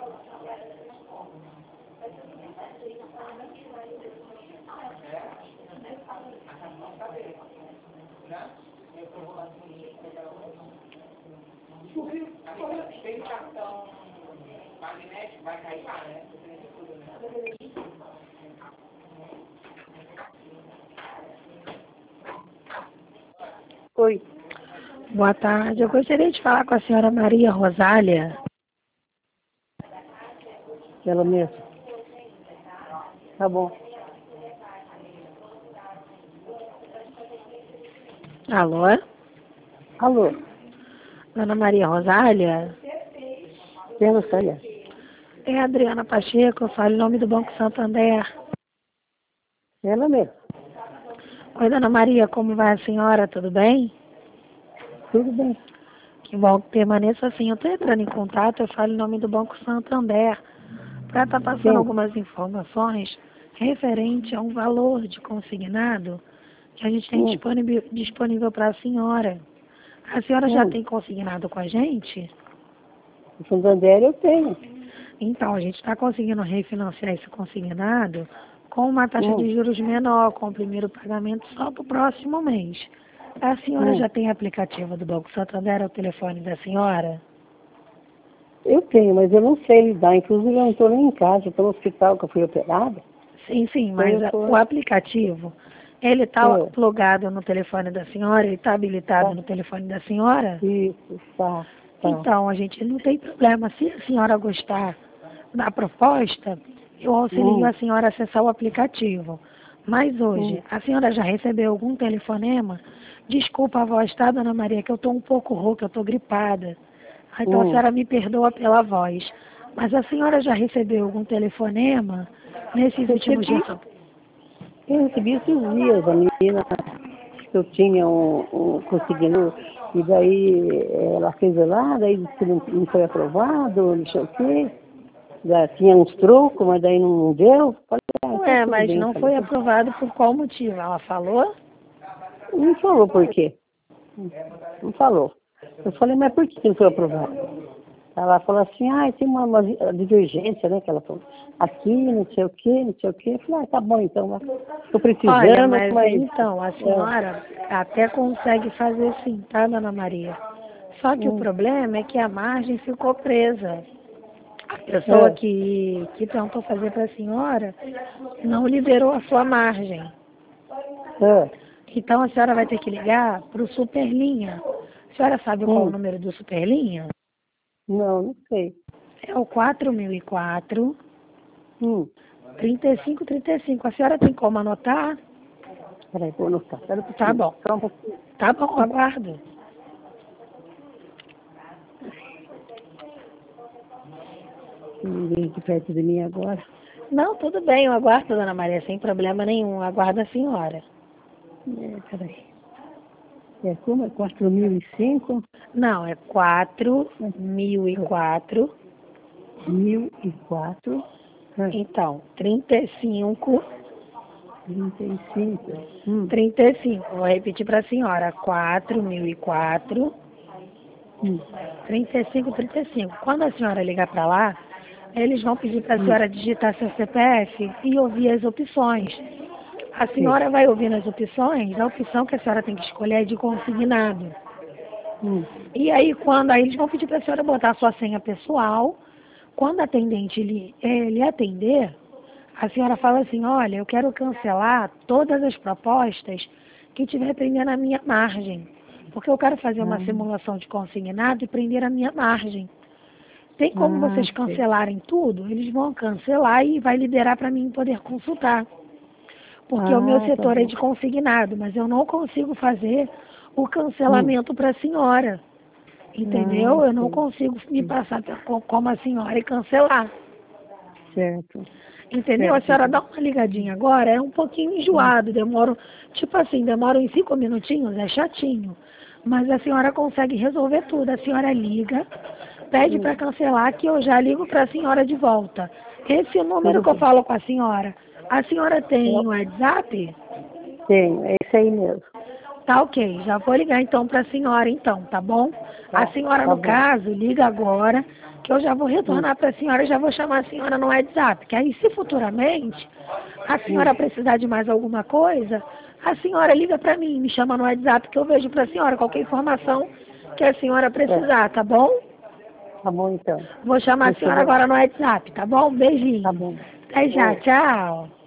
Tem cartão magnético, vai cair lá, né? Oi. Boa tarde. Eu gostaria de falar com a senhora Maria Rosália. Ela mesma. Tá bom. Alô? Alô? Dona Maria Rosália? Quem é você? É a Adriana Pacheco, eu falo em nome do Banco Santander. Ela mesma. Oi, Dona Maria, como vai a senhora? Tudo bem? Tudo bem. Que bom que permaneça assim. Eu estou entrando em contato, eu falo em nome do Banco Santander, para estar passando algumas informações referente a um valor de consignado que a gente tem disponível para a senhora. A senhora já tem consignado com a gente? O Santander eu tenho. Então, a gente está conseguindo refinanciar esse consignado com uma taxa de juros menor, com o primeiro pagamento só para o próximo mês. A senhora já tem aplicativo do Banco Santander ao telefone da senhora? Eu tenho, mas eu não sei lidar. Inclusive, eu não estou nem em casa, estou no hospital que eu fui operada. Sim, mas o aplicativo, ele está plugado no telefone da senhora? Ele está habilitado no telefone da senhora? Isso, tá. Então, a gente não tem problema. Se a senhora gostar da proposta, eu auxilio a senhora a acessar o aplicativo. Mas hoje, a senhora já recebeu algum telefonema? Desculpa a voz, tá, Dona Maria, que eu estou um pouco rouca, eu estou gripada. Então a senhora me perdoa pela voz. Mas a senhora já recebeu algum telefonema nesses últimos dias? Eu recebi esses dias, a menina que eu tinha conseguindo, e daí ela fez lá, daí disse que não foi aprovado, não sei o quê. Já tinha uns trocos, mas daí não deu. Ué, mas não foi aprovado por qual motivo? Ela falou? Não falou por quê. Não falou. Eu falei, mas por que não foi aprovado? Ela falou assim, tem uma divergência, né, que ela falou. Aqui, não sei o quê, não sei o quê. Eu falei, tá bom então, estou precisando. Olha, mas então, a senhora até consegue fazer sim, tá, Dona Maria? Só que o problema é que a margem ficou presa. A pessoa que tentou fazer para a senhora não liberou a sua margem. Então a senhora vai ter que ligar para o Superlinha. A senhora sabe qual é o número do Superlinha? Não sei. É o 4004 3535. A senhora tem como anotar? Peraí, vou anotar. Tá bom. Tá bom, aguardo. Ninguém aqui perto de mim agora. Não, tudo bem, eu aguardo, Dona Maria, sem problema nenhum. Aguardo a senhora. Peraí. É como? É 4005? Não, é 4004. 1004. Então, 35. 35. 35. Vou repetir para a senhora. 4004. 3535. Quando a senhora ligar para lá, eles vão pedir para a senhora digitar seu CPF e ouvir as opções. A senhora vai ouvindo as opções, a opção que a senhora tem que escolher é de consignado. E aí, aí eles vão pedir para a senhora botar a sua senha pessoal. Quando a atendente lhe atender, a senhora fala assim, olha, eu quero cancelar todas as propostas que tiver prendendo a minha margem. Porque eu quero fazer uma simulação de consignado e prender a minha margem. Tem como vocês cancelarem tudo? Eles vão cancelar e vai liberar para mim poder consultar. Porque o meu setor é de consignado, mas eu não consigo fazer o cancelamento para a senhora. Entendeu? Eu não consigo me passar como a senhora e cancelar. Certo. Entendeu? A senhora dá uma ligadinha agora, é um pouquinho enjoado, demora uns 5 minutinhos, é chatinho. Mas a senhora consegue resolver tudo. A senhora liga, pede para cancelar, que eu já ligo para a senhora de volta. Esse é o número que eu falo com a senhora tem o WhatsApp? Tenho, é isso aí mesmo. Tá ok, já vou ligar então para a senhora então, tá bom? A senhora, no caso, liga agora, que eu já vou retornar para a senhora e já vou chamar a senhora no WhatsApp. Que aí, se futuramente a senhora precisar de mais alguma coisa, a senhora liga para mim, me chama no WhatsApp que eu vejo para a senhora qualquer informação que a senhora precisar, tá bom? Tá bom, então. Vou chamar a senhora agora no WhatsApp, tá bom? Um beijinho. Tá bom. Até já, Oi. tchau.